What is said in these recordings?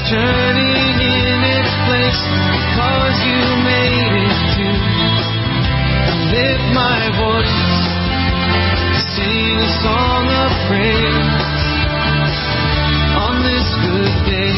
turning in its place because you made it to. I lift my voice to sing a song of praise on this good day.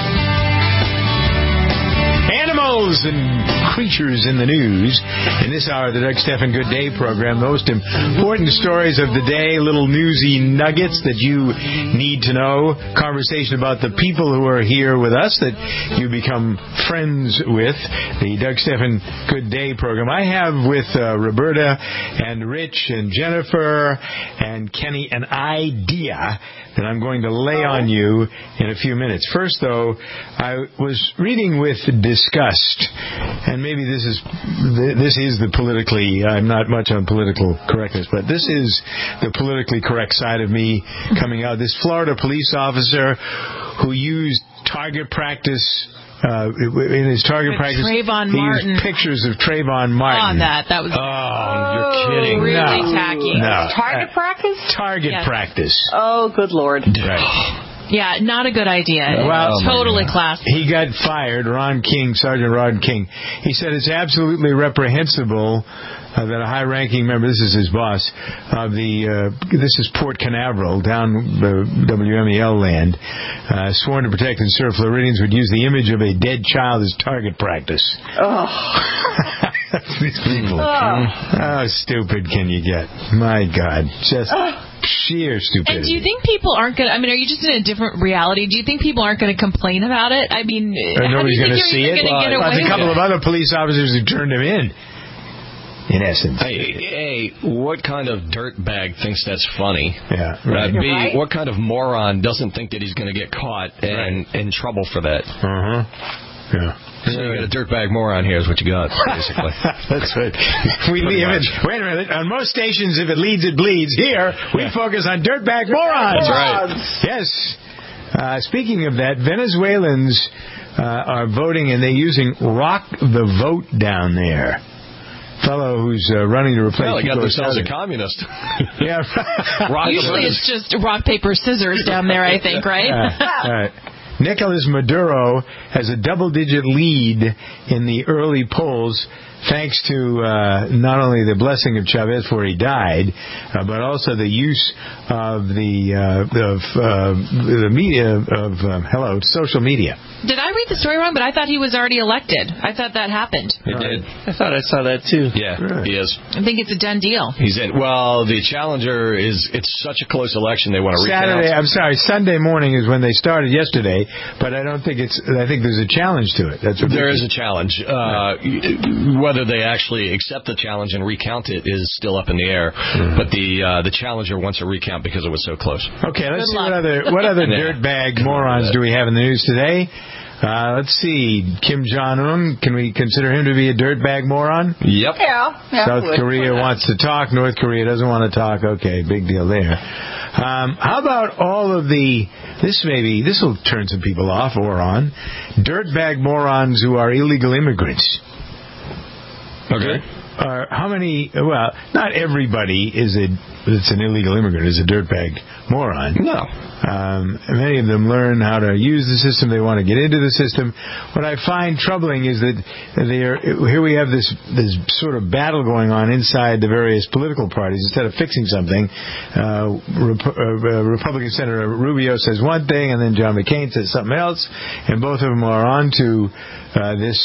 Animals and creatures in the news. In this hour of the Doug Stephan Good Day program, the most important stories of the day, little newsy nuggets that you need to know, conversation about the people who are here with us that you become friends with, the Doug Stephan Good Day program. I have with Roberta and Rich and Jennifer and Kenny an idea that I'm going to lay on you in a few minutes. First, though, I was reading with disgust, and maybe this is the politically, I'm not much on political correctness, but this is the politically correct side of me coming out. This Florida police officer who used target practice in his target practice, Trayvon he Martin. used pictures of Trayvon Martin. That was you're kidding. Really tacky. No. Target practice? Target practice. Oh, good Lord. Right. Yeah, not a good idea. Well, totally classic. He got fired, Sergeant Ron King. He said it's absolutely reprehensible that a high-ranking member, this is his boss, of this is Port Canaveral, down the WMEL land, sworn to protect and serve Floridians, would use the image of a dead child as target practice. These people. How stupid can you get? My God. Just sheer stupidity. And do you think people aren't going to, are you just in a different reality? Do you think people aren't going to complain about it? How do you think you're see even going to get away there's a couple with of other police officers who turned him in essence. A, what kind of dirtbag thinks that's funny? Yeah. Right. B, what kind of moron doesn't think that he's going to get caught and in trouble for that? Yeah. So you got a dirtbag moron here is what you got, basically. That's right. Wait a minute. On most stations, if it leads, it bleeds. Here, we focus on dirtbag morons. That's right. Yes. Speaking of that, Venezuelans are voting, and they're using Rock the Vote down there. Fellow who's running to replace. Well, they got themselves a communist. Yeah. Usually it's just rock, paper, scissors down there, I think, right? Right. Nicolas Maduro has a double-digit lead in the early polls, thanks to not only the blessing of Chavez before he died, but also the use of the media social media. Did I read the story wrong? But I thought he was already elected. I thought that happened. He did. I thought I saw that too. Yeah, he is. I think it's a done deal. He's in. Well, the challenger it's such a close election they want to recount. Sunday morning is when they started yesterday, but I think there's a challenge to it. There is a challenge. Whether they actually accept the challenge and recount it is still up in the air. But the challenger wants a recount because it was so close. Okay, let's see what other dirtbag morons do we have in the news today. Let's see. Kim Jong-un, can we consider him to be a dirtbag moron? Yep. Yeah. South Korea wants to talk. North Korea doesn't want to talk. Okay, big deal there. How about all of this will turn some people off or on, dirtbag morons who are illegal immigrants. Okay. How many? Well, not everybody that's an illegal immigrant is a dirtbag moron. No. Many of them learn how to use the system. They want to get into the system. What I find troubling is that here we have this sort of battle going on inside the various political parties. Instead of fixing something, Republican Senator Rubio says one thing, and then John McCain says something else, and both of them are on to this.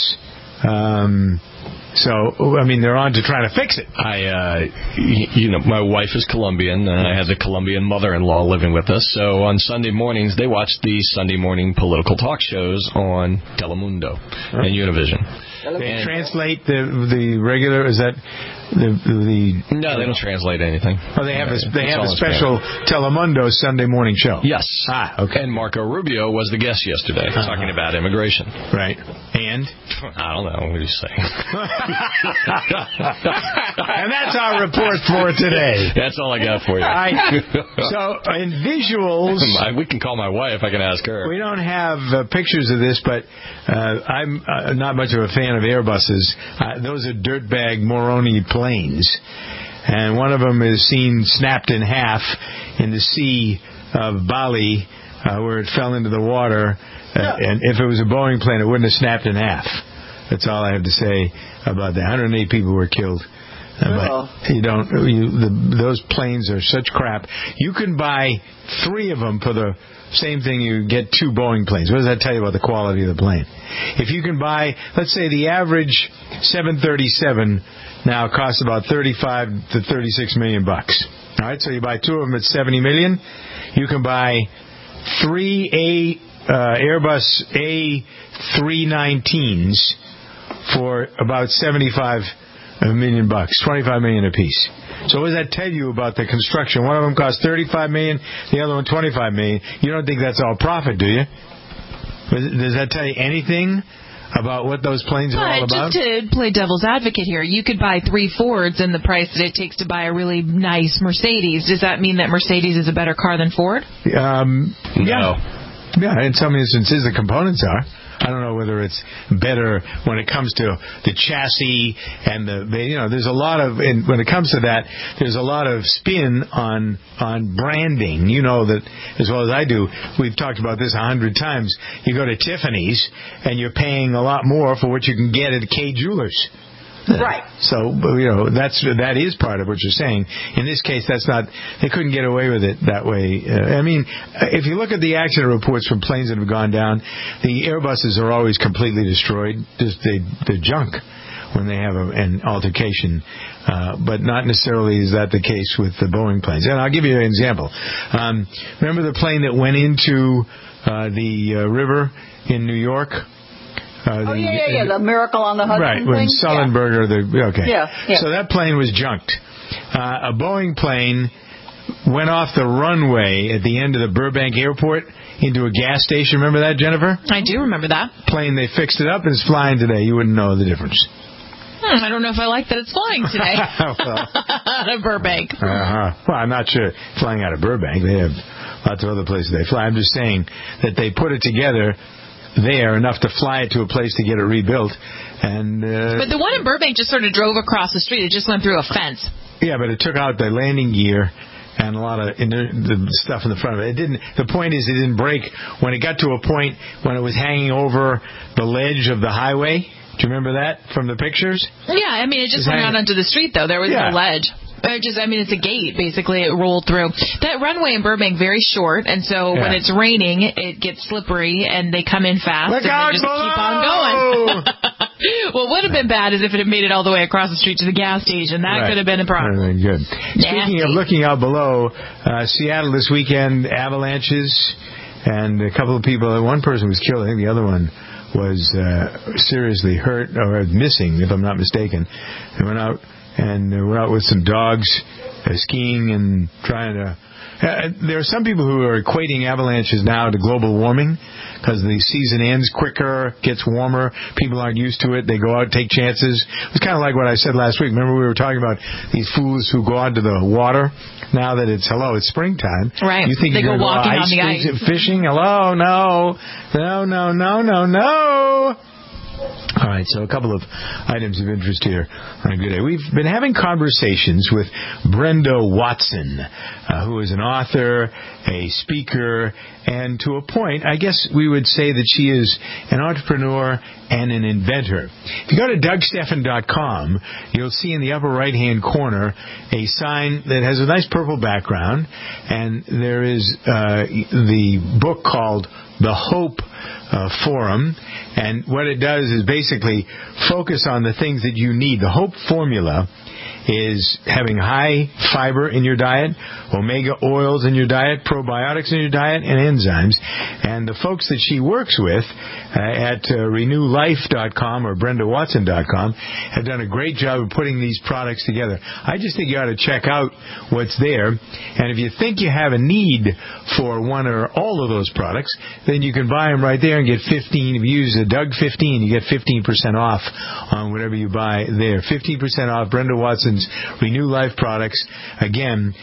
They're on to trying to fix it. My wife is Colombian, and I have the Colombian mother-in-law living with us. So on Sunday mornings, they watch the Sunday morning political talk shows on Telemundo and Univision. They translate the regular. Is that the? No, they don't translate anything. Oh, they have a special Telemundo Sunday morning show. Yes. Okay. And Marco Rubio was the guest yesterday, talking about immigration. Right. And I don't know what he's saying. And that's our report for today. That's all I got for you. So in visuals, we can call my wife. I can ask her. We don't have pictures of this, but I'm not much of a fan of Airbuses. Those are dirtbag Moroni planes, and one of them is seen snapped in half in the sea of Bali where it fell into the water, and if it was a Boeing plane, it wouldn't have snapped in half. That's all I have to say about that. 108 people were killed. But those planes are such crap. You can buy 3 of them for the same thing you get 2 Boeing planes. What does that tell you about the quality of the plane? If you can buy, let's say the average 737 now costs about 35 to 36 million bucks. All right, so you buy 2 of them at 70 million. You can buy 3 Airbus A319s for about 75 million bucks, 25 million apiece. So what does that tell you about the construction? One of them costs 35 million, the other one 25 million. You don't think that's all profit, do you? Does that tell you anything about what those planes are all about? Just to play devil's advocate here, you could buy 3 Fords and the price that it takes to buy a really nice Mercedes. Does that mean that Mercedes is a better car than Ford? No. Yeah, in some instances the components are. I don't know whether it's better when it comes to the chassis and there's a lot of, and when it comes to that, there's a lot of spin on branding. You know that as well as I do. We've talked about this 100 times. You go to Tiffany's and you're paying a lot more for what you can get at Kay Jewelers. Right. So, that is part of what you're saying. In this case, that's not, they couldn't get away with it that way. If you look at the accident reports from planes that have gone down, the Airbuses are always completely destroyed. They're junk when they have an altercation. But not necessarily is that the case with the Boeing planes. And I'll give you an example. Remember the plane that went into the river in New York? The Miracle on the Hudson right, when thing? Sullenberger, Yeah. So that plane was junked. A Boeing plane went off the runway at the end of the Burbank Airport into a gas station. Remember that, Jennifer? I do remember that. Plane, they fixed it up and it's flying today. You wouldn't know the difference. I don't know if I like that it's flying today. Out of Burbank. Well, I'm not sure flying out of Burbank. They have lots of other places they fly. I'm just saying that they put it together there enough to fly it to a place to get it rebuilt, but the one in Burbank just sort of drove across the street. It just went through a fence. Yeah, but it took out the landing gear and a lot of the stuff in the front of it. It didn't. The point is, it didn't break when it got to a point when it was hanging over the ledge of the highway. Do you remember that from the pictures? Yeah, it just went out onto the street though. There was no ledge. It's a gate, basically. It rolled through. That runway in Burbank, very short, and so when it's raining, it gets slippery, and they come in fast, and they just keep on going. Well, what would have been bad is if it had made it all the way across the street to the gas station. That could have been a problem. Good. Speaking of looking out below, Seattle this weekend, avalanches, and a couple of people, one person was killed, I think the other one was seriously hurt, or missing, if I'm not mistaken. They went out. And we're out with some dogs skiing and trying to... there are some people who are equating avalanches now to global warming because the season ends quicker, gets warmer, people aren't used to it, they go out, take chances. It's kind of like what I said last week. Remember we were talking about these fools who go out to the water now that it's springtime. Right. You think they go walking on the ice. Fishing? Hello? No. All right, so a couple of items of interest here on a good day. We've been having conversations with Brenda Watson, who is an author, a speaker, and to a point, I guess we would say that she is an entrepreneur and an inventor. If you go to DougStephan.com, you'll see in the upper right-hand corner a sign that has a nice purple background, and there is the book called The Hope Forum, and what it does is basically focus on the things that you need. The Hope Formula is having high fiber in your diet, omega oils in your diet, probiotics in your diet, and enzymes. And the folks that she works with at RenewLife.com or BrendaWatson.com have done a great job of putting these products together. I just think you ought to check out what's there. And if you think you have a need for one or all of those products, then you can buy them right there and get 15. If you use the Doug 15, you get 15% off on whatever you buy there. 15% off Brenda Watson's Renew Life products. Again,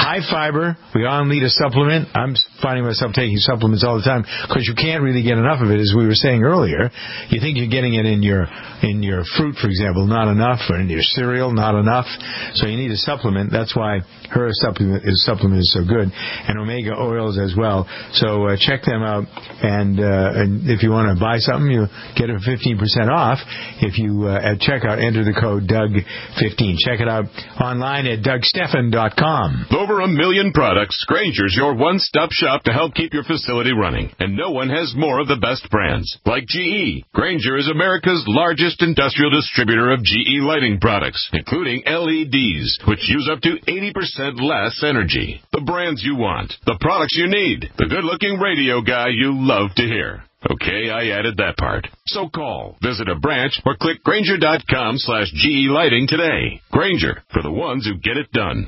high fiber. We all need a supplement. I'm finding myself taking supplements all the time because you can't really get enough of it, as we were saying earlier. You think you're getting it in your fruit, for example, not enough, or in your cereal, not enough. So you need a supplement. That's why her supplement is so good, and omega oils as well. So check them out, and if you want to buy something, you get it 15% off. If you at checkout enter the code Doug15. Check it out online at DougStephan.com. Over 1 million products, Grainger's your one-stop shop to help keep your facility running. And no one has more of the best brands. Like GE, Grainger is America's largest industrial distributor of GE lighting products, including LEDs, which use up to 80% less energy. The brands you want, the products you need, the good-looking radio guy you love to hear. Okay, I added that part. So call, visit a branch, or click Grainger.com/GE Lighting today. Grainger, for the ones who get it done.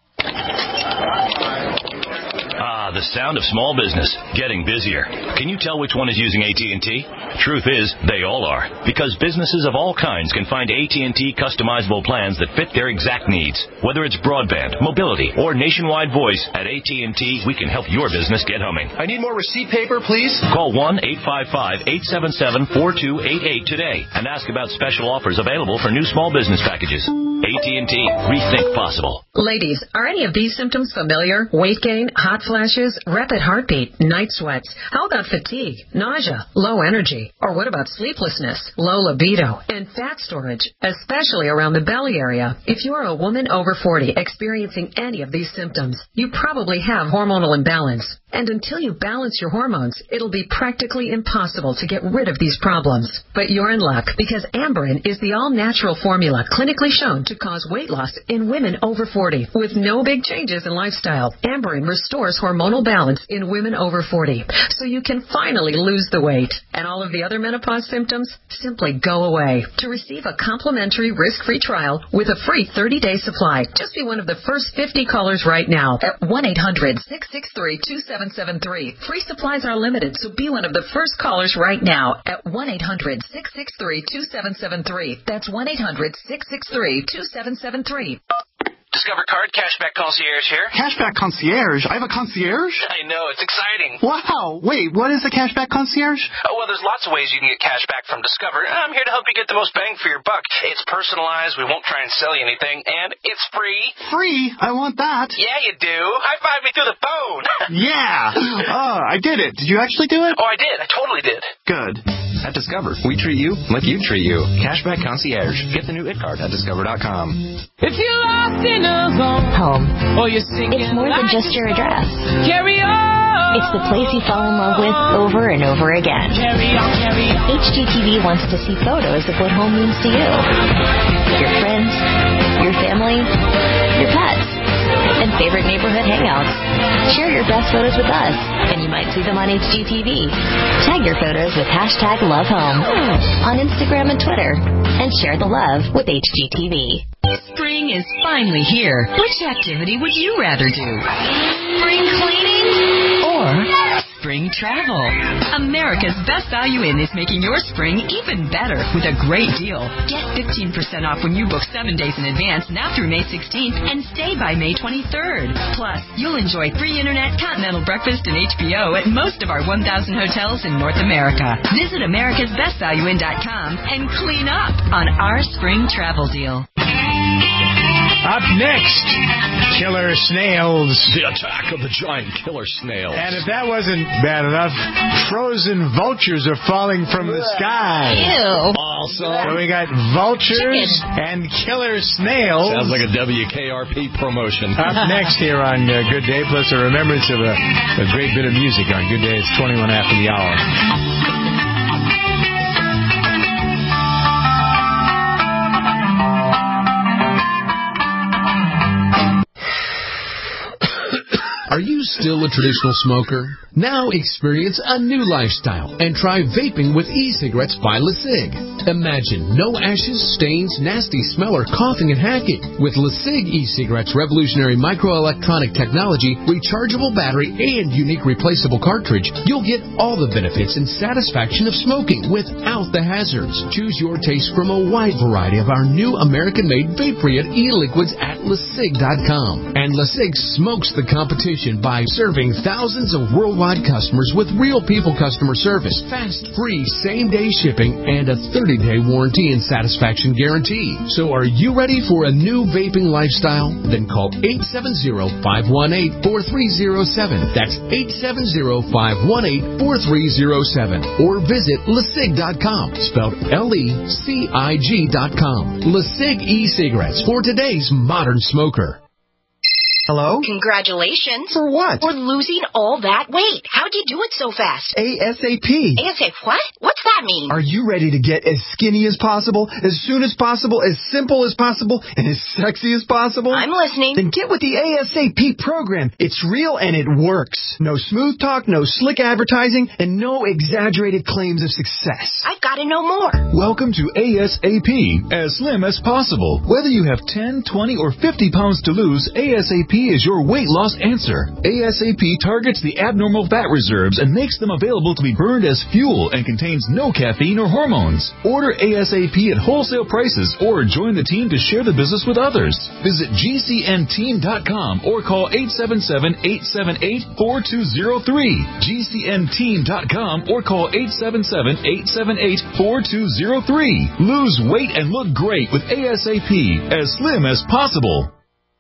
The sound of small business getting busier. Can you tell which one is using AT&T? Truth is, they all are, because businesses of all kinds can find AT&T customizable plans that fit their exact needs. Whether it's broadband, mobility, or nationwide voice, at AT&T, we can help your business get humming. I need more receipt paper, please. Call 1-855-877-4288 today and ask about special offers available for new small business packages. AT&T, rethink possible. Ladies, are any of these symptoms familiar? Weight gain, hot flashes, rapid heartbeat, night sweats? How about fatigue, nausea, low energy? Or what about sleeplessness, low libido, and fat storage, especially around the belly area? If you are a woman over 40 experiencing any of these symptoms, you probably have hormonal imbalance. And until you balance your hormones, it'll be practically impossible to get rid of these problems. But you're in luck, because Amberen is the all-natural formula clinically shown to cause weight loss in women over 40 with no big changes in lifestyle. Amberen restores hormonal balance in women over 40, so you can finally lose the weight. And all of the other menopause symptoms simply go away. To receive a complimentary risk-free trial with a free 30-day supply, just be one of the first 50 callers right now at 1-800-663-2773. Free supplies are limited, so be one of the first callers right now at 1-800-663-2773. That's 1-800-663-2773. Discover Card Cashback Concierge here. Cashback Concierge? I have a concierge? I know, it's exciting. Wow. Wait, what is a Cashback Concierge? Well, there's lots of ways you can get cash back from Discover. I'm here to help you get the most bang for your buck. It's personalized, we won't try and sell you anything, and it's free. Free? I want that. Yeah, you do. High five me through the phone. Yeah. I did it. Did you actually do it? Oh, I did. I totally did. Good. At Discover, we treat you like you treat you. Cashback Concierge. Get the new IT card at Discover.com. If you're lost in a home, or you're singing, it's more than just your address. Carry on. It's the place you fall in love with over and over again. Carry on, carry on. HGTV wants to see photos of what home means to you. Your friends, your family, your pets, and favorite neighborhood hangouts. Share your best photos with us, and you might see them on HGTV. Tag your photos with #LoveHome on Instagram and Twitter, and share the love with HGTV. Spring is finally here. Which activity would you rather do? Spring cleaning or spring travel? America's Best Value Inn is making your spring even better with a great deal. Get 15% off when you book 7 days in advance now through May 16th and stay by May 23rd. Plus, you'll enjoy free internet, continental breakfast, and HBO at most of our 1,000 hotels in North America. Visit americasbestvalueinn.com and clean up on our spring travel deal. Up next, killer snails. The attack of the giant killer snails. And if that wasn't bad enough, frozen vultures are falling from the sky. Ew. Awesome. So we got vultures and killer snails. Sounds like a WKRP promotion. Up next here on Good Day, plus a remembrance of a great bit of music on Good Day. It's 21 after the hour. Are you still a traditional smoker? Now experience a new lifestyle and try vaping with e-cigarettes by LeSig. Imagine no ashes, stains, nasty smell, or coughing and hacking. With LeSig e-cigarettes' revolutionary microelectronic technology, rechargeable battery, and unique replaceable cartridge, you'll get all the benefits and satisfaction of smoking without the hazards. Choose your taste from a wide variety of our new American-made vape-free e-liquids at LeSig.com. And LeSig smokes the competition by serving thousands of worldwide customers with real people customer service, fast, free, same-day shipping, and a 30-day warranty and satisfaction guarantee. So are you ready for a new vaping lifestyle? Then call 870-518-4307. That's 870-518-4307. Or visit LeSig.com, spelled LECIG.com. LeSig e-cigarettes for today's modern smoker. Hello? Congratulations. For what? For losing all that weight. How'd you do it so fast? ASAP. ASAP what? What's that mean? Are you ready to get as skinny as possible, as soon as possible, as simple as possible, and as sexy as possible? I'm listening. Then get with the ASAP program. It's real and it works. No smooth talk, no slick advertising, and no exaggerated claims of success. I've got to know more. Welcome to ASAP, as slim as possible. Whether you have 10, 20, or 50 pounds to lose, ASAP is your weight loss answer. ASAP targets the abnormal fat reserves and makes them available to be burned as fuel and contains no caffeine or hormones. Order ASAP at wholesale prices or join the team to share the business with others. Visit GCNteam.com or call 877-878-4203. GCNteam.com or call 877-878-4203. Lose weight and look great with ASAP, as slim as possible.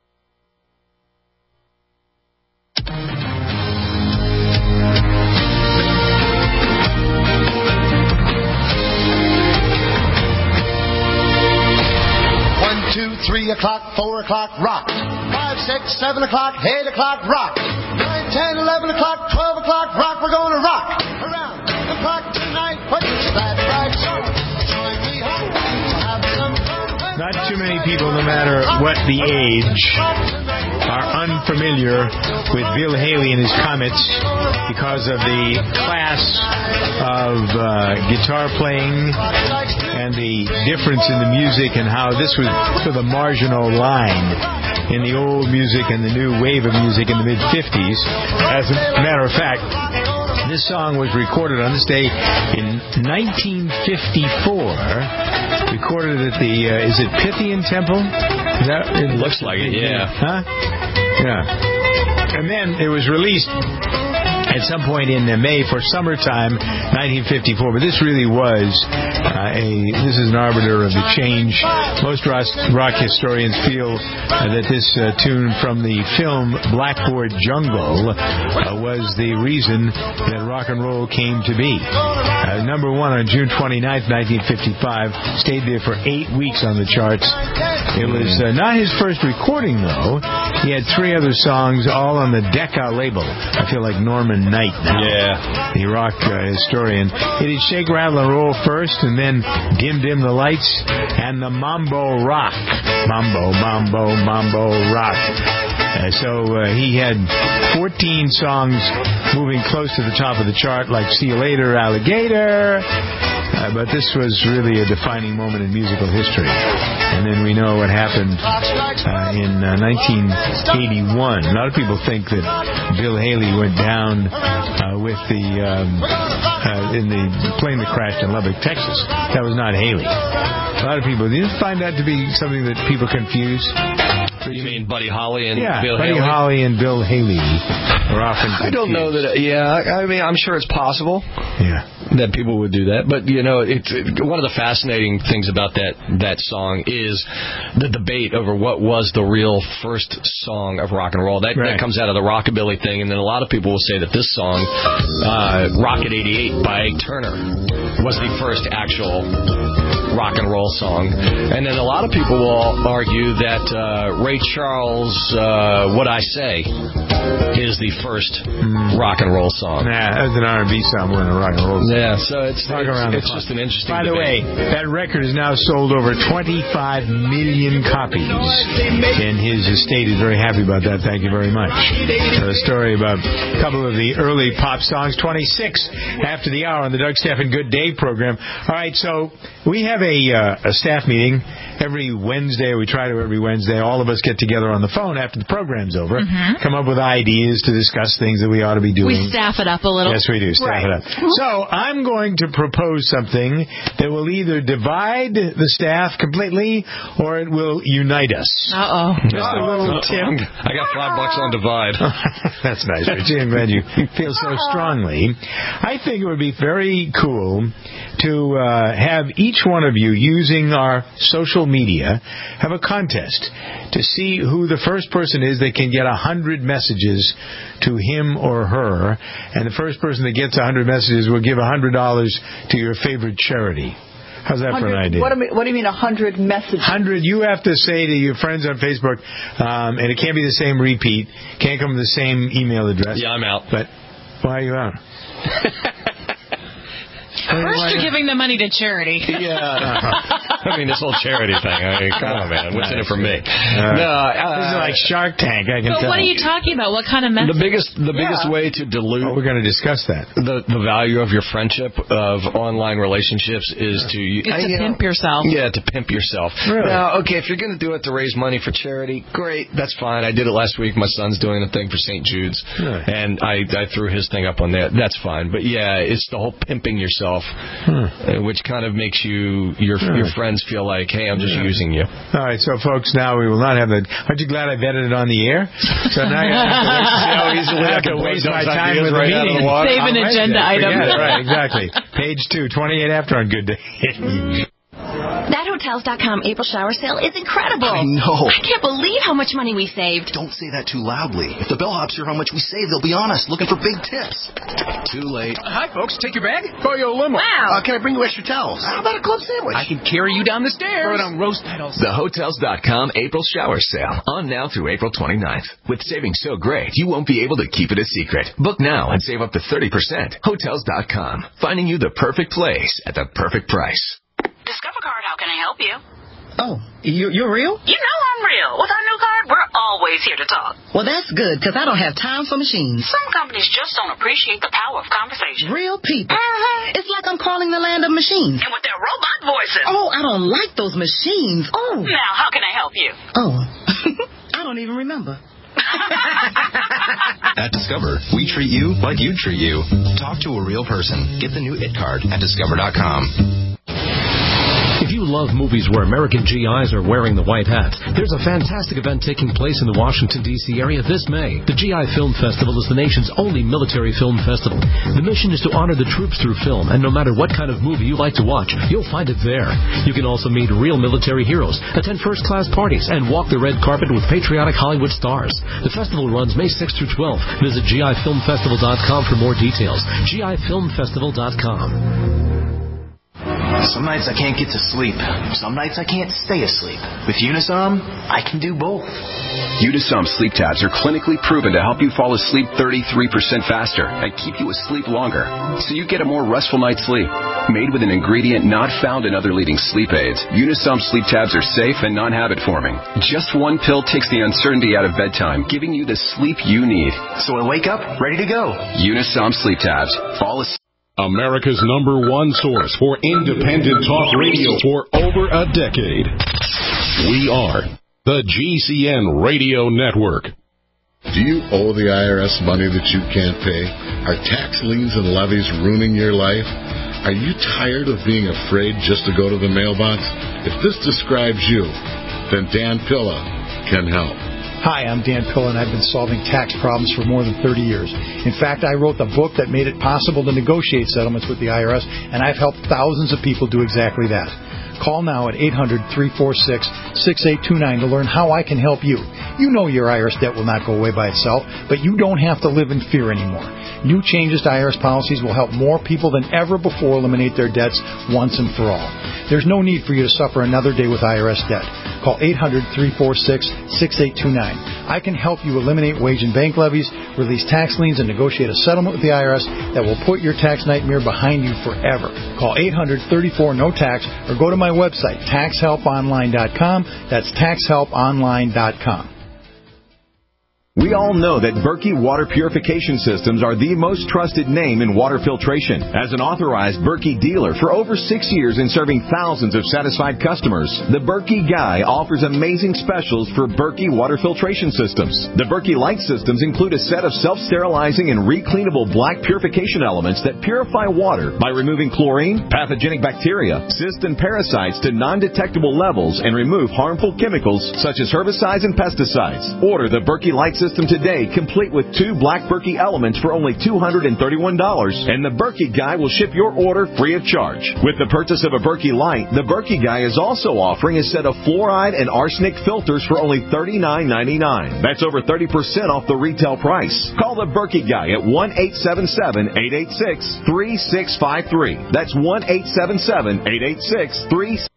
Two, 3 o'clock, 4 o'clock, rock. 5, 6, 7 o'clock, 8 o'clock, rock. 9, 10, 11 o'clock, 12 o'clock, rock. We're going to rock around the clock tonight. Put your glad rags on. Join me home. Have some fun. Not too many people, no matter what the age, are unfamiliar with Bill Haley and his Comets because of the class of guitar playing and the difference in the music and how this was sort of a marginal line in the old music and the new wave of music in the mid-50s. As a matter of fact, this song was recorded on this day in 1954. Recorded at the, is it Pythian Temple? Is that, it looks like it, yeah. Huh? Yeah. And then it was released at some point in May for summertime 1954, but this really was this is an arbiter of the change. Most rock historians feel that this tune from the film Blackboard Jungle was the reason that rock and roll came to be. Number one on June 29th, 1955, stayed there for 8 weeks on the charts. It was not his first recording, though. He had 3 other songs, all on the Decca label. I feel like Norman Knight now. Yeah. The rock historian. It is Shake, Rattle, and Roll first, and then Dim Dim the Lights, and the Mambo Rock. Mambo Rock. So he had 14 songs moving close to the top of the chart, like See You Later, Alligator. But this was really a defining moment in musical history. And then we know what happened in 1981. A lot of people think that Bill Haley went down with the plane that crashed in Lubbock, Texas. That was not Haley. A lot of people, do you find that to be something that people confuse? You mean Buddy Holly and Buddy Bill Haley? Buddy Holly and Bill Haley are often confused. I don't know that. I mean, I'm sure it's possible. Yeah. That people would do that, but you know, it's one of the fascinating things about that song is the debate over what was the real first song of rock and roll. That comes out of the rockabilly thing, and then a lot of people will say that this song, "Rocket '88" by Ike Turner, was the first actual rock and roll song, and then a lot of people will argue that Ray Charles' "What I Say" is the first rock and roll song. Nah, that's an R&B song more than a rock and roll song. Yeah, so it's just an interesting By the way, that record has now sold over 25 million copies, and his estate is very happy about that. Thank you very much. A story about a couple of the early pop songs, 26 after the hour on the Doug Stephan Good Day program. All right, so we have a staff meeting every Wednesday. We try to every Wednesday. All of us get together on the phone after the program's over, come up with ideas to discuss things that we ought to be doing. We staff it up a little. Yes, we do. Staff it up. So I'm going to propose something that will either divide the staff completely or it will unite us. Uh-oh. Just a little tip. I got $5 on divide. That's nice, Richie. I'm glad you feel so strongly. I think it would be very cool to have each one of you, using our social media, have a contest to see who the first person is that can get 100 messages to him or her, and the first person that gets 100 messages will give $100 to your favorite charity. How's that for an idea? What do you mean 100 messages? 100. You have to say to your friends on Facebook, and it can't be the same repeat. Can't come from the same email address. Yeah, I'm out. But why are you out? First, you're giving the money to charity. Yeah. I mean, this whole charity thing. I mean, come on, man. What's in it for me? This is like Shark Tank, I can tell. But what are you talking about? What kind of message? The biggest way to dilute... Oh, we're going to discuss that. The value of your friendship, of online relationships, is to... It's to pimp yourself. Yeah, to pimp yourself. Really? Now, okay, if you're going to do it to raise money for charity, great. That's fine. I did it last week. My son's doing a thing for St. Jude's. Really? And I threw his thing up on there. That's fine. But, yeah, it's the whole pimping yourself, which kind of makes your friends feel like, hey, I'm just using you. All right, so folks, now we will not have that. Aren't you glad I vetted it on the air? So now you have to waste my time with the meeting. Save an agenda item. Yeah, right, exactly. Page 2, 28 after on Good Day. That Hotels.com April shower sale is incredible. I know. I can't believe how much money we saved. Don't say that too loudly. If the bellhops hear how much we saved, they'll be on us, looking for big tips. Too late. Hi, folks. Take your bag. Call you a limo. Wow. Can I bring you extra towels? How about a club sandwich? I can carry you down the stairs. Right on roast petals. The Hotels.com April shower sale. On now through April 29th. With savings so great, you won't be able to keep it a secret. Book now and save up to 30%. Hotels.com. Finding you the perfect place at the perfect price. Discover Card, how can I help you? Oh, you're real? You know I'm real. With our new card, we're always here to talk. Well, that's good, because I don't have time for machines. Some companies just don't appreciate the power of conversation. Real people. It's like I'm calling the land of machines. And with their robot voices. Oh, I don't like those machines. Oh. Now, how can I help you? Oh, I don't even remember. At Discover, we treat you like you'd treat you. Talk to a real person. Get the new IT card at Discover.com. If you love movies where American GIs are wearing the white hat, there's a fantastic event taking place in the Washington, D.C. area this May. The GI Film Festival is the nation's only military film festival. The mission is to honor the troops through film, and no matter what kind of movie you like to watch, you'll find it there. You can also meet real military heroes, attend first-class parties, and walk the red carpet with patriotic Hollywood stars. The festival runs May 6th through 12th. Visit GIFilmFestival.com for more details. GIFilmFestival.com. Some nights I can't get to sleep. Some nights I can't stay asleep. With Unisom, I can do both. Unisom sleep tabs are clinically proven to help you fall asleep 33% faster and keep you asleep longer, so you get a more restful night's sleep. Made with an ingredient not found in other leading sleep aids, Unisom sleep tabs are safe and non-habit forming. Just one pill takes the uncertainty out of bedtime, giving you the sleep you need. So I wake up ready to go. Unisom sleep tabs. Fall asleep. America's #1 source for independent talk radio for over a decade. We are the GCN Radio Network. Do you owe the IRS money that you can't pay? Are tax liens and levies ruining your life? Are you tired of being afraid just to go to the mailbox? If this describes you, then Dan Pilla can help. Hi, I'm Dan Pilla, and I've been solving tax problems for more than 30 years. In fact, I wrote the book that made it possible to negotiate settlements with the IRS, and I've helped thousands of people do exactly that. Call now at 800-346-6829 to learn how I can help you. You know your IRS debt will not go away by itself, but you don't have to live in fear anymore. New changes to IRS policies will help more people than ever before eliminate their debts once and for all. There's no need for you to suffer another day with IRS debt. Call 800-346-6829. I can help you eliminate wage and bank levies, release tax liens, and negotiate a settlement with the IRS that will put your tax nightmare behind you forever. Call 800-34-NO-TAX or go to my website, taxhelponline.com. That's taxhelponline.com. We all know that Berkey Water Purification Systems are the most trusted name in water filtration. As an authorized Berkey dealer for over 6 years and serving thousands of satisfied customers, the Berkey Guy offers amazing specials for Berkey Water Filtration Systems. The Berkey Light Systems include a set of self-sterilizing and recleanable black purification elements that purify water by removing chlorine, pathogenic bacteria, cysts, and parasites to non-detectable levels and remove harmful chemicals such as herbicides and pesticides. Order the Berkey Light System today, complete with 2 black Berkey elements for only $231, and the Berkey Guy will ship your order free of charge. With the purchase of a Berkey Light, the Berkey Guy is also offering a set of fluoride and arsenic filters for only $39.99. That's over 30% off the retail price. Call the Berkey Guy at 1-877-886-3653. That's 1-877-886-3653.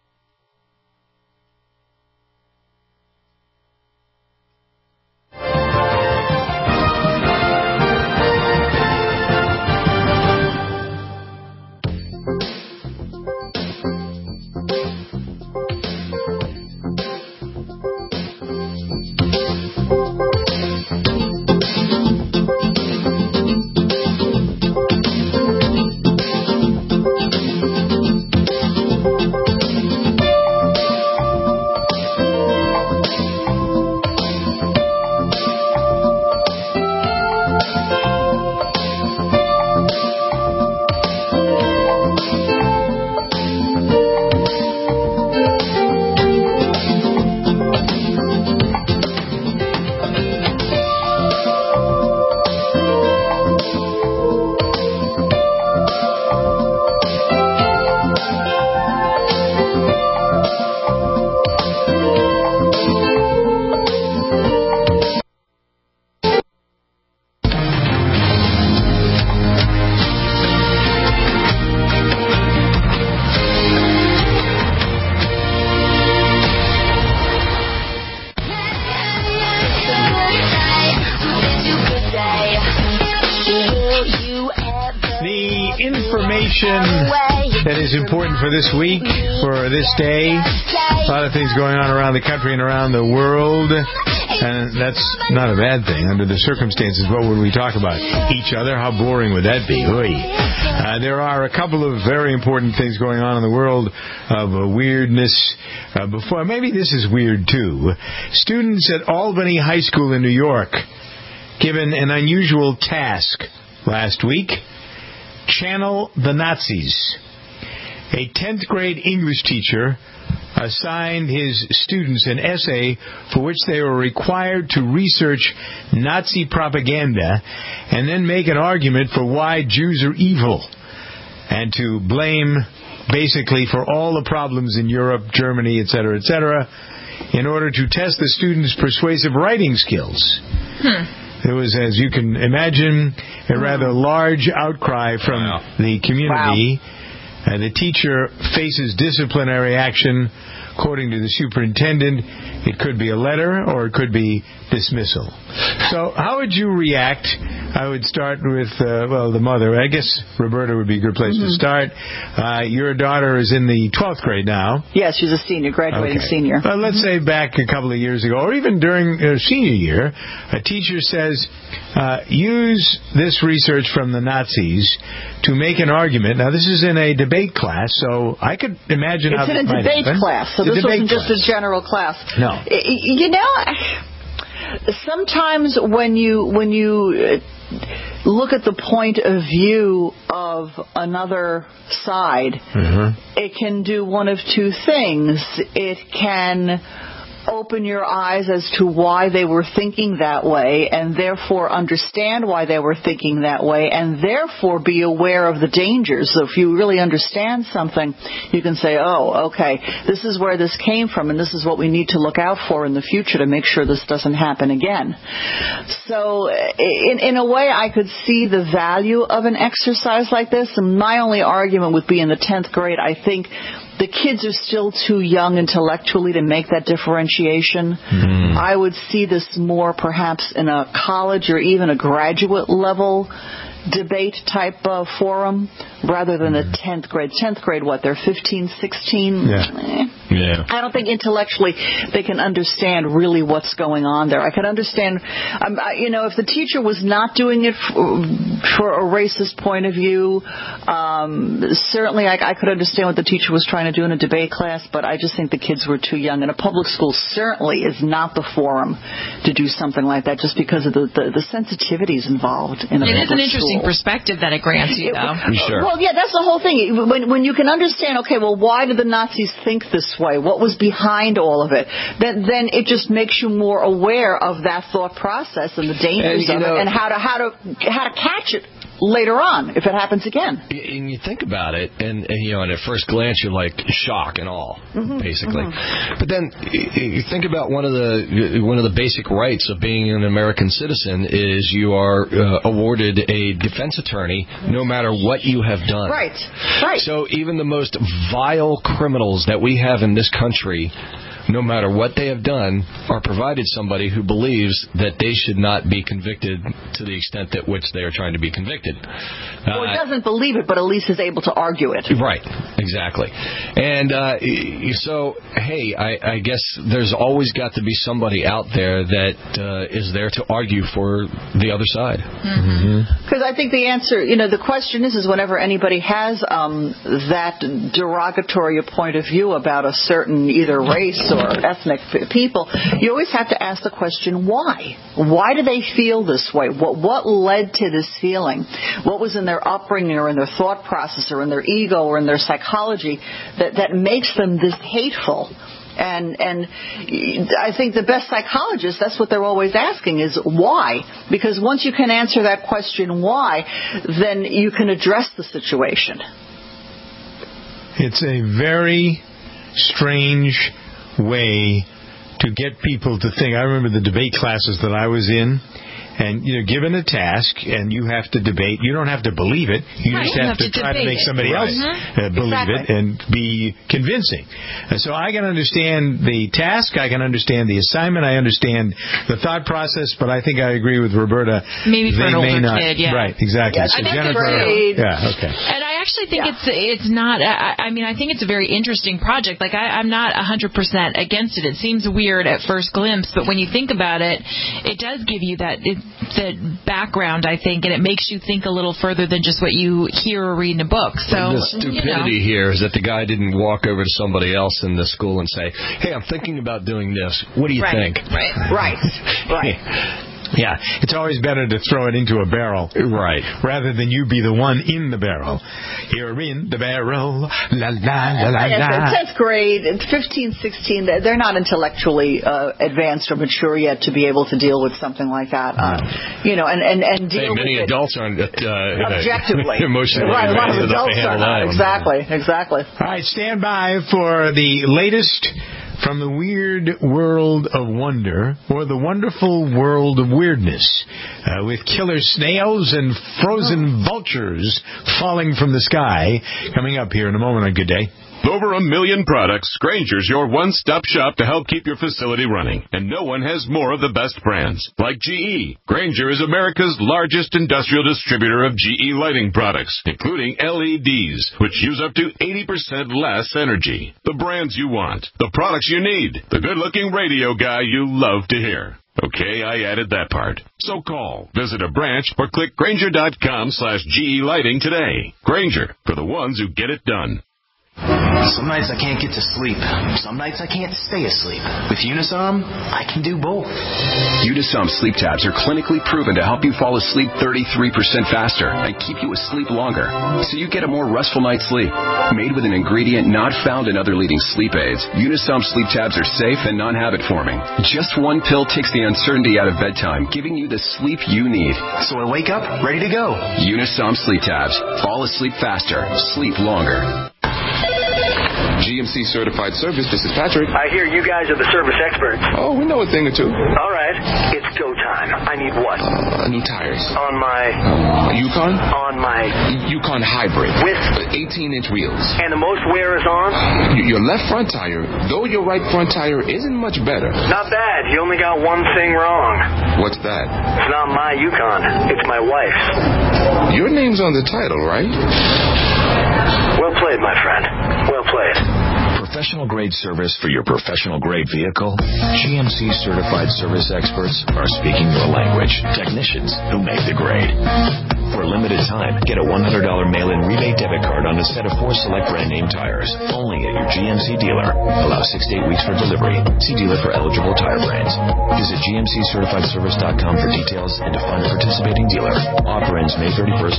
That is important for this week, for this day. A lot of things going on around the country and around the world, and that's not a bad thing. Under the circumstances, what would we talk about? Each other? How boring would that be? There are a couple of very important things going on in the world of weirdness. Before, maybe this is weird too. Students at Albany High School in New York given an unusual task last week. Channel the Nazis. A 10th grade English teacher assigned his students an essay for which they were required to research Nazi propaganda and then make an argument for why Jews are evil and to blame basically for all the problems in Europe, Germany, etc., in order to test the students' persuasive writing skills. There was, as you can imagine, a rather large outcry from the community. The teacher faces disciplinary action. According to the superintendent, it could be a letter or it could be dismissal. So how would you react? I would start with, the mother. I guess Roberta would be a good place to start. Your daughter is in the 12th grade now. Yes, she's a senior, graduating senior. Let's say back a couple of years ago, or even during senior year, a teacher says, use this research from the Nazis to make an argument. Now, this is in a debate class, so I could imagine how this might happen. It's in a debate class, so this wasn't just a general class. No. You know, sometimes when you look at the point of view of another side, it can do one of two things. It can open your eyes as to why they were thinking that way, and therefore understand why they were thinking that way, and therefore be aware of the dangers. So if you really understand something, you can say, oh, okay, this is where this came from, and this is what we need to look out for in the future to make sure this doesn't happen again. So in a way, I could see the value of an exercise like this, and my only argument would be in the 10th grade, I think the kids are still too young intellectually to make that differentiation. I would see this more perhaps in a college or even a graduate level debate type of forum rather than a 10th grade. 10th grade, what, they're 15, 16? Yeah. I don't think intellectually they can understand really what's going on there. I could understand, if the teacher was not doing it for a racist point of view, certainly I could understand what the teacher was trying to do in a debate class, but I just think the kids were too young. And a public school certainly is not the forum to do something like that just because of the sensitivities involved in a public school. It is an interesting perspective that it grants you, though. Sure. Well, yeah, that's the whole thing. When you can understand, okay, well, why did the Nazis think this way? What was behind all of it? Then it just makes you more aware of that thought process and the dangers of it, and how to catch it later on if it happens again. And you think about it, and at first glance you're like shock and awe, basically. But then you think about one of the basic rights of being an American citizen is you are awarded a defense attorney no matter what you have done. Right. So even the most vile criminals that we have in this country, no matter what they have done, are provided somebody who believes that they should not be convicted to the extent at which they are trying to be convicted. Or doesn't believe it, but at least is able to argue it. Right, exactly. And so, hey, I guess there's always got to be somebody out there that is there to argue for the other side. Because I think the answer, the question is whenever anybody has that derogatory point of view about a certain either race or ethnic people, you always have to ask the question, why? Why do they feel this way? What led to this feeling? What was in their upbringing or in their thought process or in their ego or in their psychology that makes them this hateful? And I think the best psychologists, that's what they're always asking is why? Because once you can answer that question why, then you can address the situation. It's a very strange way to get people to think. I remember the debate classes that I was in, and given a task and you have to debate, you don't have to believe it. You just have to try to make somebody else believe it and be convincing. And so I can understand the task, I can understand the assignment, I understand the thought process, but I think I agree with Roberta. Maybe for an older kid, Right, exactly. Yeah, so Jennifer, okay. And I actually think it's not. I think it's a very interesting project. Like I'm not 100% against it. It seems weird at first glimpse, but when you think about it, it does give you that background, I think, and it makes you think a little further than just what you hear or read in a book. So the stupidity here is that the guy didn't walk over to somebody else in the school and say, "Hey, I'm thinking about doing this. What do you think?" Right. Yeah, it's always better to throw it into a barrel. Right. Rather than you be the one in the barrel. You're in the barrel. La, la, la, la, la. 10th grade, 15, 16, they're not intellectually advanced or mature yet to be able to deal with something like that. And deal many with adults aren't objectively. Emotionally right, a lot of advanced adults are not. Exactly. All right, stand by for the latest from the weird world of wonder, or the wonderful world of weirdness, with killer snails and frozen vultures falling from the sky, coming up here in a moment on Good Day. Over 1 million products, Grainger's your one-stop shop to help keep your facility running. And no one has more of the best brands. Like GE. Grainger is America's largest industrial distributor of GE lighting products, including LEDs, which use up to 80% less energy. The brands you want. The products you need. The good-looking radio guy you love to hear. Okay, I added that part. So call, visit a branch, or click Grainger.com/GE lighting today. Grainger, for the ones who get it done. Some nights I can't get to sleep. Some nights I can't stay asleep. With Unisom, I can do both. Unisom sleep tabs are clinically proven to help you fall asleep 33% faster and keep you asleep longer, so you get a more restful night's sleep. Made with an ingredient not found in other leading sleep aids, Unisom sleep tabs are safe and non-habit forming. Just one pill takes the uncertainty out of bedtime, giving you the sleep you need. So I wake up ready to go. Unisom sleep tabs. Fall asleep faster. Sleep longer. GMC Certified Service, this is Patrick. I hear you guys are the service experts. Oh, we know a thing or two. All right, it's go time. I need what? New tires. On my... Yukon? On my... Yukon Hybrid. With? 18-inch wheels. And the most wear is on? Your left front tire, though your right front tire isn't much better. Not bad. You only got one thing wrong. What's that? It's not my Yukon. It's my wife's. Your name's on the title, right? Well played, my friend. Well played. Professional grade service for your professional grade vehicle? GMC certified service experts are speaking your language. Technicians who make the grade. For a limited time, get a $100 mail-in rebate debit card on a set of 4 select brand name tires. Only at your GMC dealer. Allow 6 to 8 weeks for delivery. See dealer for eligible tire brands. Visit GMCcertifiedservice.com for details and to find a participating dealer. Offer ends May 31st,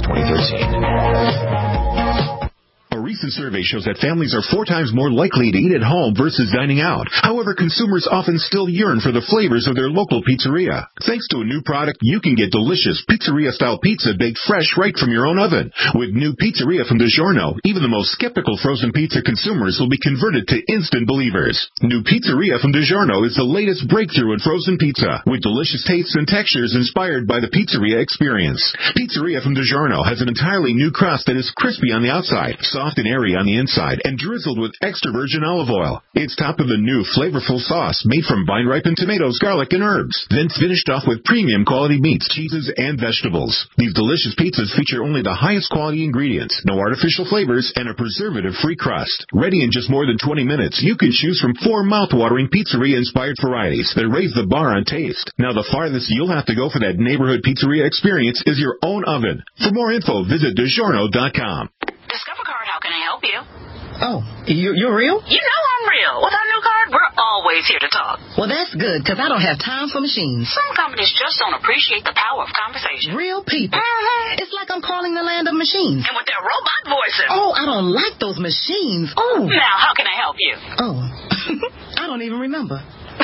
2013. A recent survey shows that families are 4 times more likely to eat at home versus dining out. However, consumers often still yearn for the flavors of their local pizzeria. Thanks to a new product, you can get delicious pizzeria-style pizza baked fresh right from your own oven. With new Pizzeria from DiGiorno, even the most skeptical frozen pizza consumers will be converted to instant believers. New Pizzeria from DiGiorno is the latest breakthrough in frozen pizza, with delicious tastes and textures inspired by the pizzeria experience. Pizzeria from DiGiorno has an entirely new crust that is crispy on the outside, soft and airy on the inside, and drizzled with extra virgin olive oil. It's topped with a new flavorful sauce made from vine-ripened tomatoes, garlic, and herbs, then finished off with premium quality meats, cheeses, and vegetables. These delicious pizzas feature only the highest quality ingredients, no artificial flavors, and a preservative-free crust. Ready in just more than 20 minutes, you can choose from 4 mouth-watering pizzeria-inspired varieties that raise the bar on taste. Now the farthest you'll have to go for that neighborhood pizzeria experience is your own oven. For more info, visit DiGiorno.com. Discover Card, how can I help you? Oh, you're real? You know I'm real. With our new card, we're always here to talk. Well, that's good, because I don't have time for machines. Some companies just don't appreciate the power of conversation. Real people. It's like I'm calling the land of machines. And with their robot voices. Oh, I don't like those machines. Oh. Now, how can I help you? Oh, I don't even remember.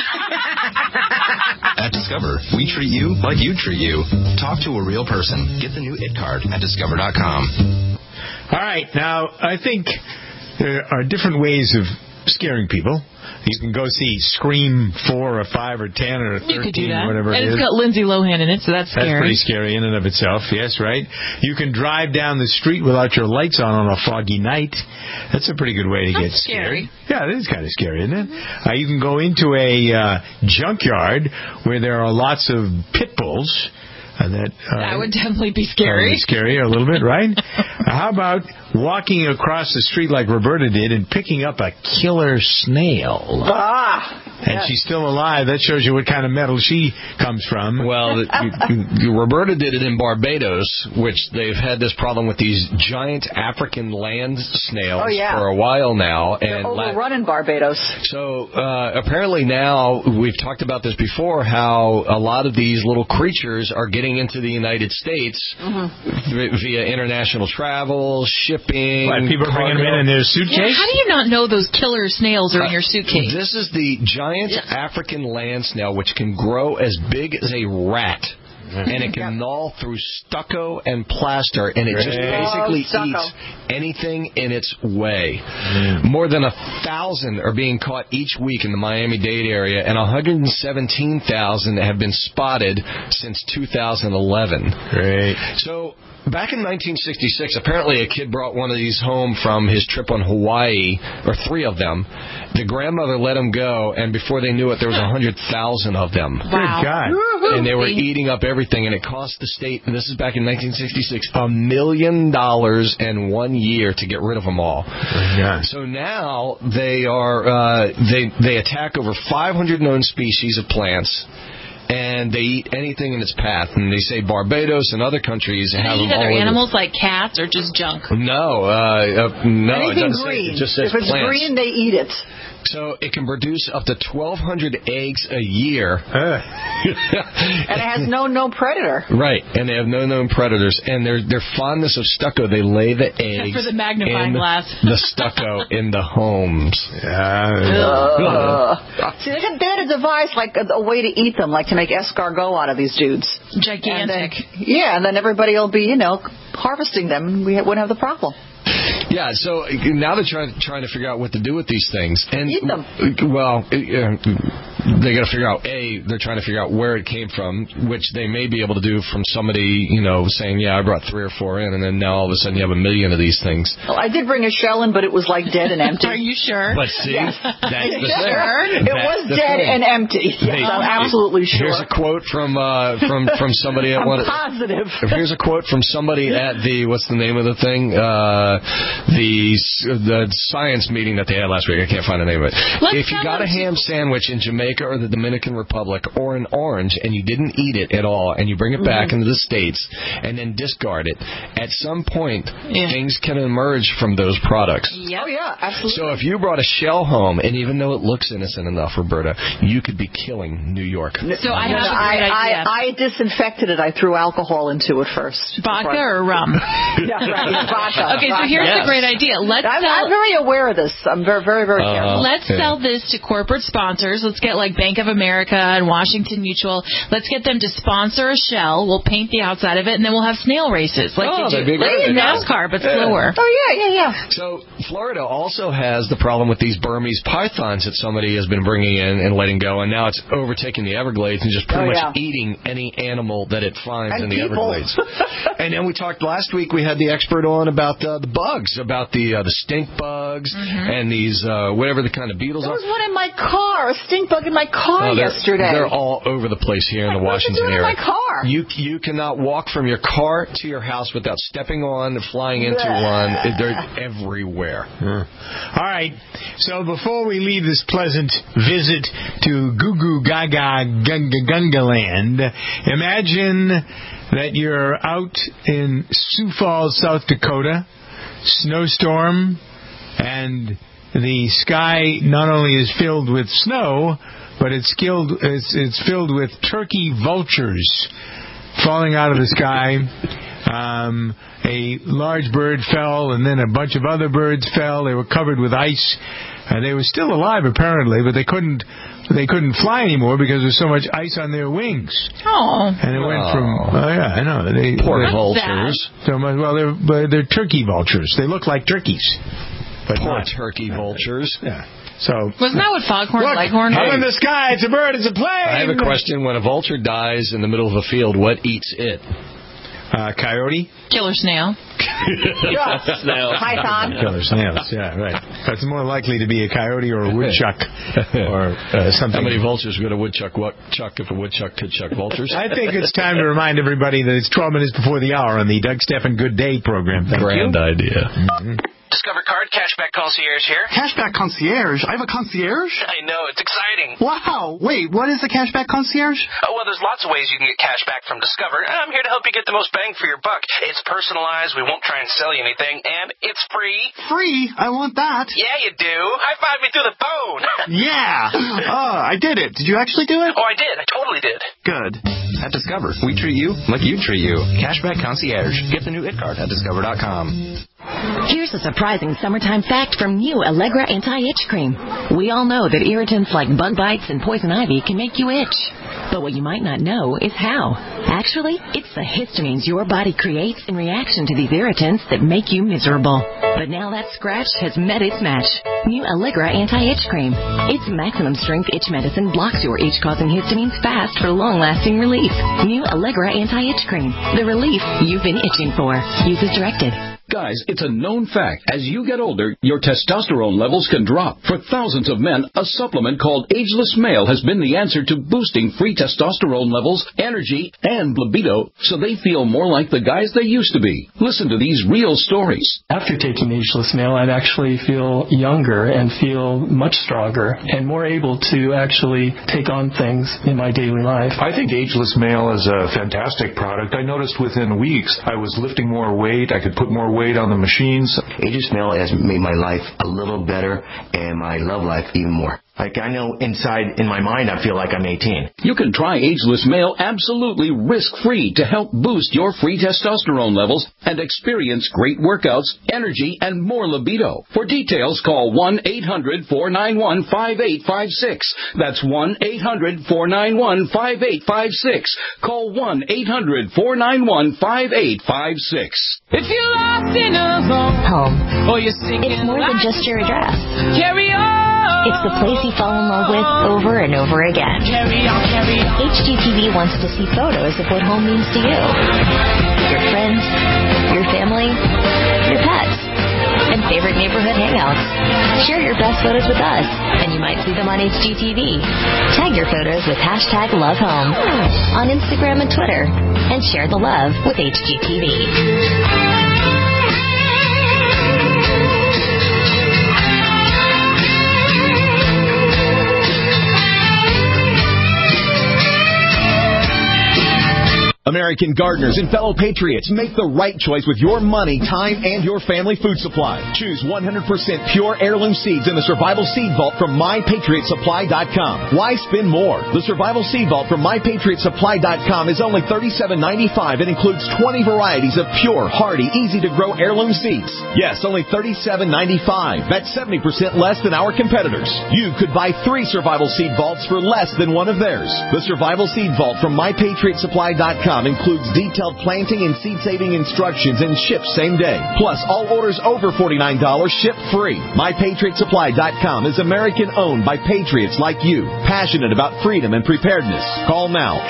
At Discover, we treat you like you treat you. Talk to a real person. Get the new IT card at Discover.com. All right, now, I think there are different ways of scaring people. You can go see Scream 4 or 5 or 10 or 13 you could do that. or whatever it is. And it's got Lindsay Lohan in it, so that's scary. That's pretty scary in and of itself, yes, right? You can drive down the street without your lights on a foggy night. That's a pretty good way to get scared. Yeah, it is kind of scary, isn't it? You can go into a junkyard where there are lots of pit bulls. That would definitely be scary. Scary a little bit, right? How about walking across the street like Roberta did and picking up a killer snail? And she's still alive. That shows you what kind of metal she comes from. Well, Roberta did it in Barbados, which they've had this problem with these giant African land snails for a while now. They're overrun in Barbados. So apparently now, we've talked about this before, how a lot of these little creatures are getting into the United States via international travel, shipping. What, people are bringing them in their suitcase? Yeah, how do you not know those killer snails are in your suitcase? This is the giant African land snail, which can grow as big as a rat. And it can gnaw through stucco and plaster, and it just basically eats anything in its way. More than 1,000 are being caught each week in the Miami-Dade area, and 117,000 have been spotted since 2011. Great. So back in 1966, apparently a kid brought one of these home from his trip on Hawaii, or 3 of them. The grandmother let him go, and before they knew it, there was 100,000 of them. Wow. Good God. And they were eating up everything, and it cost the state, and this is back in 1966, $1 million in 1 year to get rid of them all. Yeah. So now they are they attack over 500 known species of plants. and they eat anything in its path. And they say Barbados and other countries have they eat them all other over. animals like cats or just junk? No, Anything it green. just says if it's plants. green, they eat it. So it can produce up to 1,200 eggs a year. And it has no predator. Right, and they have no known predators. And their fondness of stucco, they lay the eggs for the magnifying in glass. the stucco in the homes. See, they had a device like a way to eat them, like to make escargot out of these dudes. Gigantic. And then everybody will be, harvesting them, and we wouldn't have the problem. Yeah, so now they're trying to figure out what to do with these things. And eat them. Well, they got to figure out, they're trying to figure out where it came from, which they may be able to do from somebody, saying, I brought 3 or 4 in, and then now all of a sudden you have 1 million of these things. Well, I did bring a shell in, but it was like dead and empty. Are you sure? But see, yes. that's the thing. Sure? It was dead and empty. Yes, I'm absolutely sure. Here's a quote from somebody at one. Positive. Here's a quote from somebody at the, what's the name of the thing? The science meeting that they had last week. I can't find the name of it. If you got a ham sandwich in Jamaica or the Dominican Republic or an orange and you didn't eat it at all and you bring it back into the States and then discard it, at some point things can emerge from those products. Yep. Oh, yeah, absolutely. So if you brought a shell home, and even though it looks innocent enough, Roberta, you could be killing New York. So I have a great idea. I disinfected it. I threw alcohol into it first. Vodka or rum? Yeah, right. Vodka. Okay, so here's a great idea. I'm very aware of this. I'm very, very, very careful. Let's sell this to corporate sponsors. Let's get like Bank of America and Washington Mutual. Let's get them to sponsor a shell. We'll paint the outside of it, and then we'll have snail races like they do. Like NASCAR, but slower. Oh, yeah. So Florida also has the problem with these Burmese pythons that somebody has been bringing in and letting go, and now it's overtaking the Everglades and just pretty much eating any animal that it finds in the Everglades. And then we talked last week, we had the expert on about the bugs, about the stink bugs and these, whatever the kind of beetles are. There was one in my car, a stink bug in my car yesterday. They're all over the place here in the Washington area. My car? You cannot walk from your car to your house without stepping on and flying into one. They're everywhere. All right. So before we leave this pleasant visit to Goo Goo Gaga Gunga Land, imagine that you're out in Sioux Falls, South Dakota, snowstorm, and the sky not only is filled with snow, but it's filled with turkey vultures falling out of the sky. A large bird fell, and then a bunch of other birds fell. They were covered with ice. They were still alive, apparently, but they couldn't fly anymore because there's so much ice on their wings. Oh. And it went from... Oh, yeah, I know. Poor vultures. So much, well, they're turkey vultures. They look like turkeys. But poor turkey vultures. Yeah. So wasn't that what Foghorn Leghorn? Up in the sky, it's a bird, it's a plane. I have a question. When a vulture dies in the middle of a field, what eats it? Coyote. Killer snail. Snails. Python. Killer snails, yeah, right. That's more likely to be a coyote or a woodchuck or something. How many vultures would a woodchuck chuck if a woodchuck could chuck vultures? I think it's time to remind everybody that it's 12 minutes before the hour on the Doug Stephan Good Day program. Grand idea. Discover Card Cashback Concierge here. Cashback Concierge? I have a concierge? I know, it's exciting. Wow. Wait, what is a Cashback Concierge? Oh, well, there's lots of ways you can get cash back from Discover. I'm here to help you get the most bang for your buck. It's personalized, we won't try and sell you anything, and it's free. Free? I want that. Yeah, you do. High-five me through the phone. Yeah. I did it. Did you actually do it? Oh, I did. I totally did. Good. At Discover, we treat you like you treat you. Cashback Concierge. Get the new IT card at Discover.com. Here's a surprising summertime fact from new Allegra Anti-Itch Cream. We all know that irritants like bug bites and poison ivy can make you itch. But what you might not know is how. Actually, it's the histamines your body creates in reaction to these irritants that make you miserable. But now that scratch has met its match. New Allegra Anti-Itch Cream. Its maximum strength itch medicine blocks your itch-causing histamines fast for long-lasting relief. New Allegra Anti-Itch Cream. The relief you've been itching for. Use as directed. Guys, it's a known fact. As you get older, your testosterone levels can drop. For thousands of men, a supplement called Ageless Male has been the answer to boosting free testosterone levels, energy, and libido so they feel more like the guys they used to be. Listen to these real stories. After taking Ageless Male, I actually feel younger and feel much stronger and more able to actually take on things in my daily life. I think Ageless Male is a fantastic product. I noticed within weeks I was lifting more weight. I could put more weight on the machines. Ageless Male has made my life a little better and my love life even more. Like, I know inside, in my mind, I feel like I'm 18. You can try Ageless Male absolutely risk-free to help boost your free testosterone levels and experience great workouts, energy, and more libido. For details, call 1-800-491-5856. That's 1-800-491-5856. Call 1-800-491-5856. If you're lost in a home, or you're singing, it's more than just your address. Carry on. It's the place you fall in love with over and over again. Carry on, carry on. HGTV wants to see photos of what home means to you. Your friends, your family, your pets, and favorite neighborhood hangouts. Share your best photos with us, and you might see them on HGTV. Tag your photos with #LoveHome on Instagram and Twitter, and share the love with HGTV. American gardeners and fellow patriots, make the right choice with your money, time, and your family food supply. Choose 100% pure heirloom seeds in the Survival Seed Vault from MyPatriotSupply.com. Why spend more? The Survival Seed Vault from MyPatriotSupply.com is only $37.95 and includes 20 varieties of pure, hardy, easy-to-grow heirloom seeds. Yes, only $37.95. That's 70% less than our competitors. You could buy 3 Survival Seed Vaults for less than one of theirs. The Survival Seed Vault from MyPatriotSupply.com includes detailed planting and seed-saving instructions and ships same day. Plus, all orders over $49 ship free. MyPatriotSupply.com is American-owned by patriots like you, passionate about freedom and preparedness. Call now,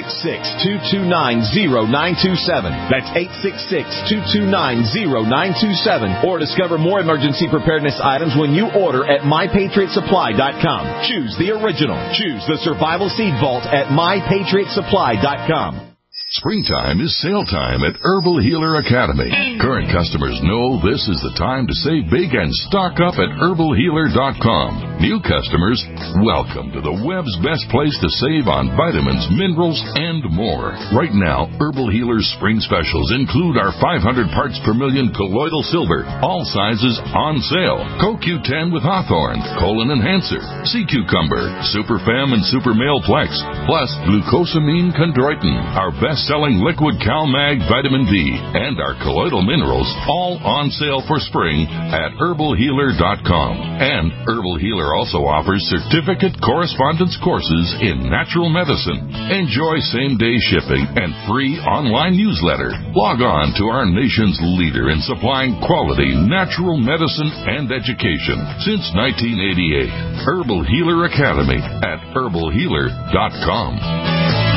866-229-0927. That's 866-229-0927. Or discover more emergency preparedness items when you order at MyPatriotSupply.com. Choose the original. Choose the Survival Seed Vault at MyPatriotSupply.com. Springtime is sale time at Herbal Healer Academy. Current customers know this is the time to save big and stock up at herbalhealer.com. New customers, welcome to the web's best place to save on vitamins, minerals, and more. Right now, Herbal Healer's spring specials include our 500 parts per million colloidal silver, all sizes on sale. CoQ10 with Hawthorne, Colon Enhancer, Sea Cucumber, Super Fem and Super Male Plex, plus glucosamine chondroitin, our best-selling liquid CalMag vitamin D, and our colloidal minerals, all on sale for spring at herbalhealer.com. And Herbal Healer also offers certificate correspondence courses in natural medicine. Enjoy same-day shipping and free online newsletter. Log on to our nation's leader in supplying quality natural medicine and education since 1988. Herbal Healer Academy at herbalhealer.com.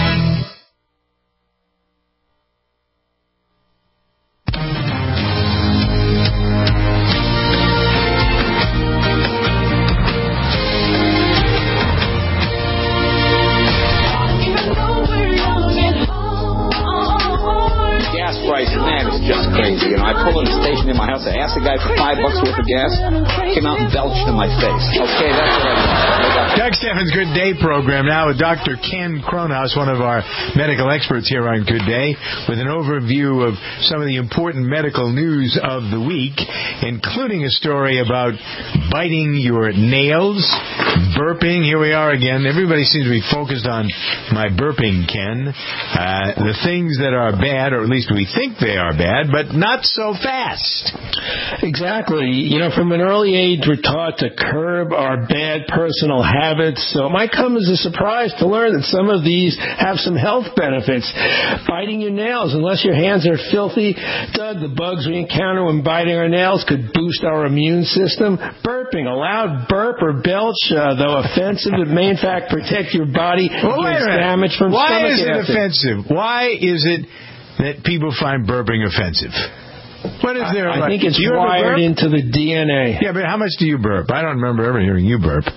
I asked the guy for $5 worth of gas, came out and belched in my face. Okay, that's what I Doug Steffen's Good Day program now with Dr. Ken Cronhaus, one of our medical experts here on Good Day, with an overview of some of the important medical news of the week, including a story about biting your nails, burping. Here we are again. Everybody seems to be focused on my burping, Ken. The things that are bad, or at least we think they are bad, but not so fast. Exactly. You know, from an early age, we're taught to curb our bad personal habits. So it might come as a surprise to learn that some of these have some health benefits. Biting your nails, unless your hands are filthy, Doug, the bugs we encounter when biting our nails could boost our immune system. Burping, a loud burp or belch, though offensive, it may in fact protect your body against damage from stomach acid. Why is it offensive? Why is it that people find burping offensive? What is there? I think it's you wired into the DNA. Yeah, but how much do you burp? I don't remember ever hearing you burp.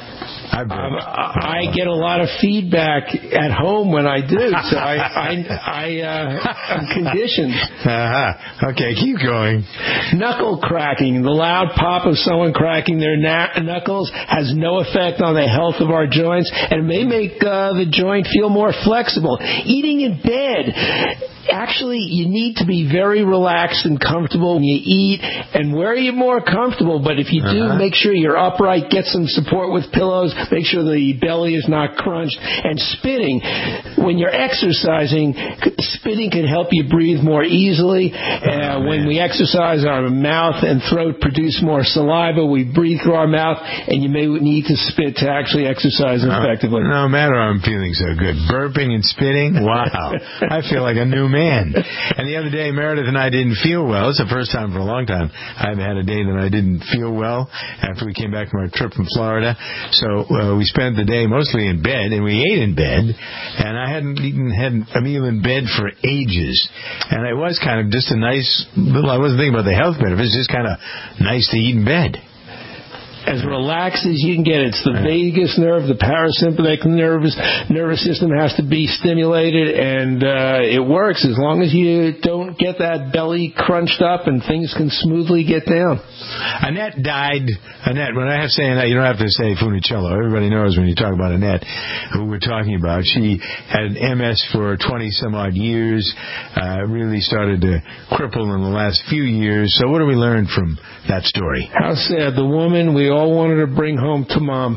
I get a lot of feedback at home when I do, so I'm conditioned. Okay, keep going. Knuckle cracking. The loud pop of someone cracking their knuckles has no effect on the health of our joints and may make the joint feel more flexible. Eating in bed. Actually, you need to be very relaxed and comfortable when you eat, and where you're more comfortable. But if you do, make sure you're upright, get some support with pillows, make sure the belly is not crunched. And spitting, when you're exercising, spitting can help you breathe more easily. When we exercise, our mouth and throat produce more saliva. We breathe through our mouth, and you may need to spit to actually exercise effectively. No matter, I'm feeling so good. Burping and spitting, wow. I feel like a new man. And the other day, Meredith and I didn't feel well. It's the first time for a long time I've had a day that I didn't feel well after we came back from our trip from Florida. So we spent the day mostly in bed, and we ate in bed. And I hadn't had a meal in bed for ages. And it was kind of just a nice little, I wasn't thinking about the health benefits, just kind of nice to eat in bed. As relaxed as you can get. It's the vagus nerve, the parasympathetic nervous system has to be stimulated, and it works as long as you don't get that belly crunched up and things can smoothly get down. Annette died. Annette, when I have to say Annette, you don't have to say Funicello. Everybody knows when you talk about Annette who we're talking about. She had MS for 20-some-odd years, really started to cripple in the last few years. So what do we learn from that story? How sad. The woman we all wanted to bring home to Mom.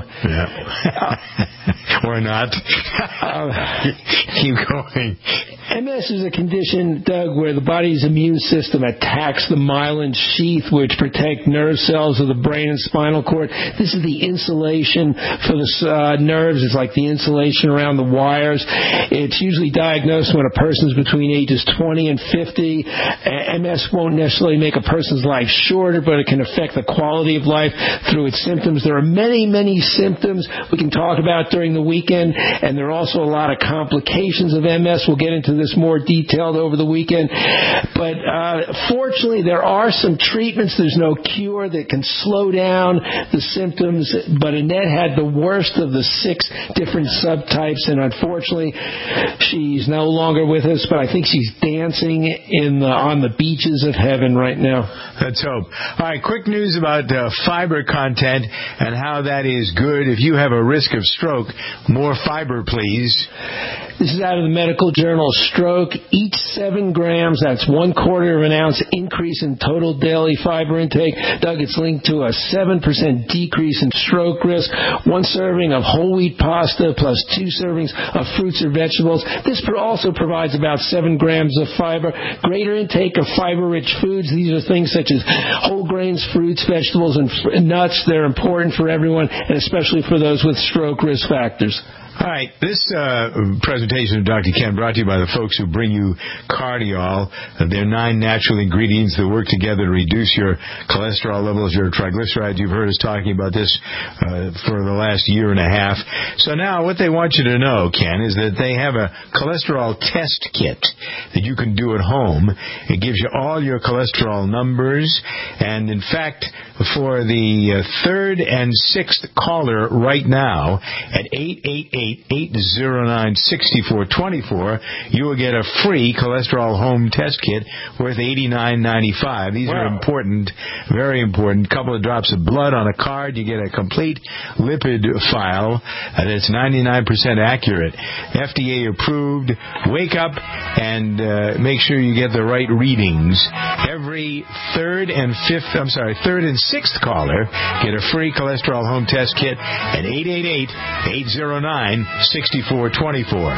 Yeah. Or not. Keep going. MS is a condition, Doug, where the body's immune system attacks the myelin sheath, which protect nerve cells of the brain and spinal cord. This is the insulation for the nerves. It's like the insulation around the wires. It's usually diagnosed when a person's between ages 20 and 50. MS won't necessarily make a person's life shorter, but it can affect the quality of life through its symptoms. There are many, many symptoms we can talk about during the weekend, and there are also a lot of complications of MS. We'll get into this more detailed over the weekend. But fortunately, there are some treatments. There's no cure that can slow down the symptoms. But Annette had the worst of the 6 different subtypes, and unfortunately, she's no longer with us. But I think she's dancing on the beaches of heaven right now. Let's hope. All right, quick news about fiber content and how that is good. If you have a risk of stroke, more fiber, please. This is out of the medical journal Stroke. Each 7 grams, that's 1/4 of an ounce increase in total daily fiber intake. Doug, it's linked to a 7% decrease in stroke risk. 1 serving of whole wheat pasta plus 2 servings of fruits or vegetables. This also provides about 7 grams of fiber. Greater intake of fiber-rich foods. These are things such as whole grains, fruits, vegetables, and nuts. They're important for everyone, and especially for those with stroke risk factors. All right, this presentation of Dr. Ken brought to you by the folks who bring you Cardiol. They're 9 natural ingredients that work together to reduce your cholesterol levels, your triglycerides. You've heard us talking about this for the last year and a half. So now what they want you to know, Ken, is that they have a cholesterol test kit that you can do at home. It gives you all your cholesterol numbers. And, in fact, for the 3rd and 6th caller right now at 888-809-6424, you will get a free cholesterol home test kit worth $89.95. These are important, very important. Couple of drops of blood on a card. You get a complete lipid file that's 99% accurate. FDA approved. Wake up and make sure you get the right readings. Every 3rd and 6th caller get a free cholesterol home test kit at 888-809-6424.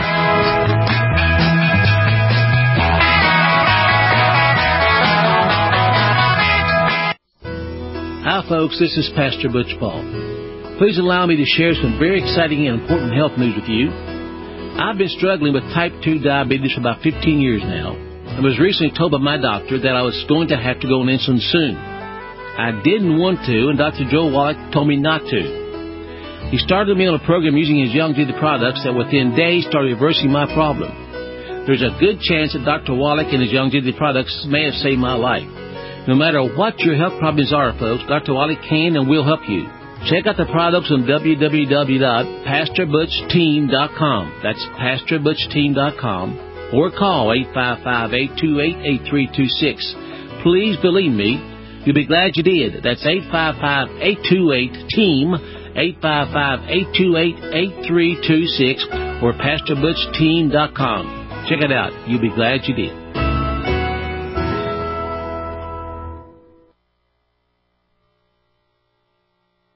Hi folks, this is Pastor Butch Paul. Please allow me to share some very exciting and important health news with you. I've been struggling with type 2 diabetes for about 15 years now, and was recently told by my doctor that I was going to have to go on insulin soon. I didn't want to, and Dr. Joe Wallach told me not to. He started me on a program using his Youngevity products that within days started reversing my problem. there's a good chance that Dr. Wallach and his Youngevity products may have saved my life. No matter what your health problems are, folks, Dr. Wallach can and will help you. Check out the products on www.pastorbutchteam.com. That's pastorbutchteam.com. Or call 855-828-8326. Please believe me, you'll be glad you did. That's 855-828-TEAM, 855-828-8326, or pastorbutchteam.com. Check it out. You'll be glad you did.